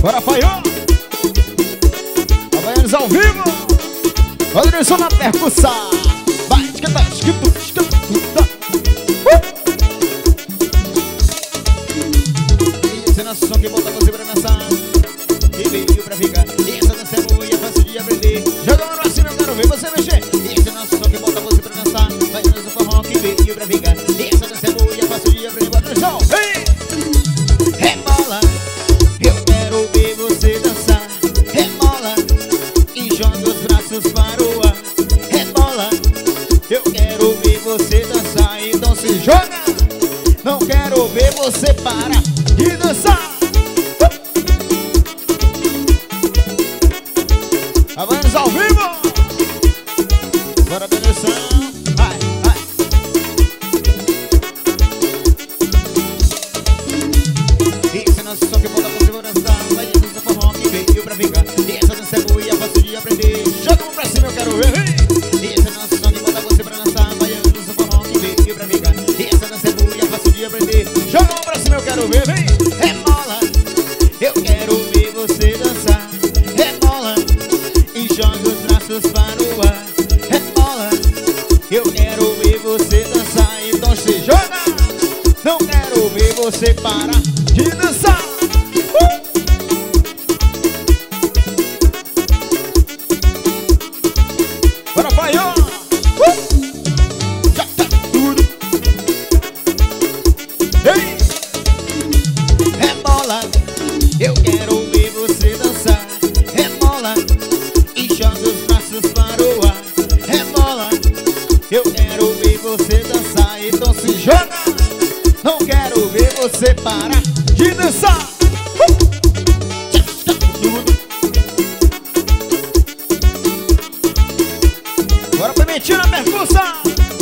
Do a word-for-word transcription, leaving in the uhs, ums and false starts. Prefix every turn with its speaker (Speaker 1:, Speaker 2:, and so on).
Speaker 1: Bora, Paião! Havaianos ao vivo! Rodrigo na percussão! Vai, esquenta, esquenta, esquenta! Esse é nosso som que bota você pra dançar e veio pra ficar. E essa dança é boa e é fácil de aprender. Joga a mão pra cima, eu quero ver você mexer. E esse é nosso som que bota você pra dançar. Vai no forró que veio pra ficar. E essa dança é boa e é fácil de aprender. Bota no chão! Rebola, eu quero ver você dançar. Rebola e joga os braços para o ar. Rebola, eu quero ver você dançar. Então se joga. Não quero ver você parar de dançar. Havaianos ao vivo. Bora, Beneção. Vai, vai. Esse é nosso som que bota você pra dançar. Vai de dança forró que veio pra ficar. E essa dança é boa e é fácil de aprender. Joga a mão pra cima, eu quero ver. Esse é nosso som que bota você pra dançar. Vai de dança forró que veio pra ficar. E essa dança é boa e é fácil de aprender. Joga a mão pra cima, eu quero ver. Vem. Rebola, eu quero ver você dançar. Rebola e joga os braços para o ar. Rebola, eu quero ver você dançar. Então se joga. Não quero ver você parar de dançar. uh! Bora, Paião! uh! Já tá tudo. Ei! Rebola, eu quero ver você dançar. Rebola e joga os braços para o ar. Rebola, eu quero ver você dançar. Então se joga. Não quero ver você parar de dançar. uh! Já tá tudo. Bora, Pimentinha na percussão.